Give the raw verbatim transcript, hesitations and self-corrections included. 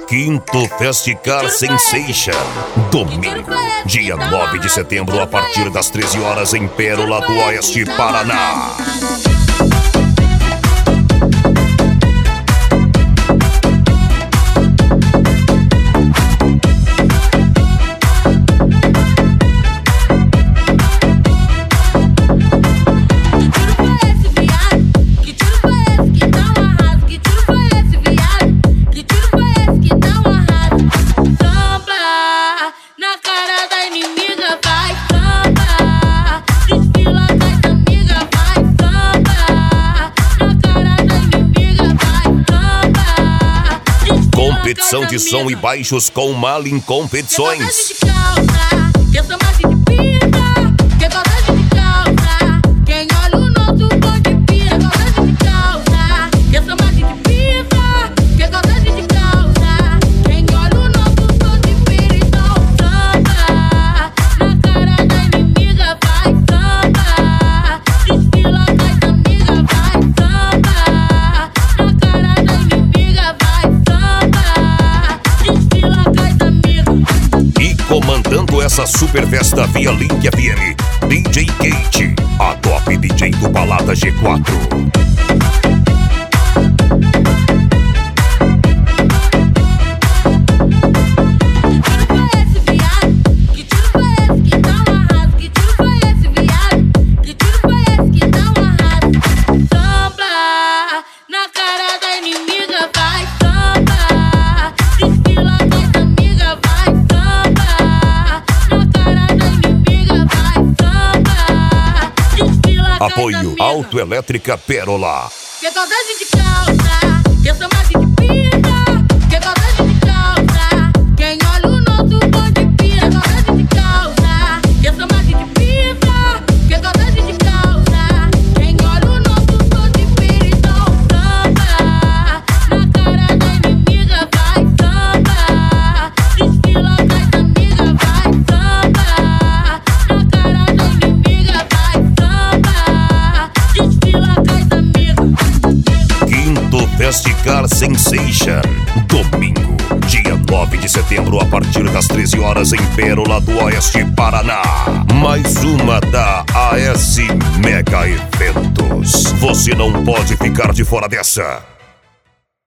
Quinto Festicar Sensation. Domingo, dia nove de setembro, a partir das treze horas, em Pérola do Oeste, Paraná. Competição de som e baixos com Malin Competições. Comandando essa super festa via Link F M, D J Kate, a top D J do Balada G quatro. Apoio Autoelétrica Pérola. Que saudade de calça, que saudade de pista, que saudade de calça. Quem olha o nosso bonde pira, saudade de calça, que saudade de pista, que saudade de calça. Quem olha o nosso bonde pira, então samba. Na cara da inimiga vai samba. Desfila com as amigas vai samba. Na cara da inimiga vai samba. Desfila com as amigas. Quinto Festicar Sensation. Domingo, dia nove de setembro, a partir das treze horas, em Pérola do Oeste, Paraná. Mais uma da A S Mega Eventos. Você não pode ficar de fora dessa.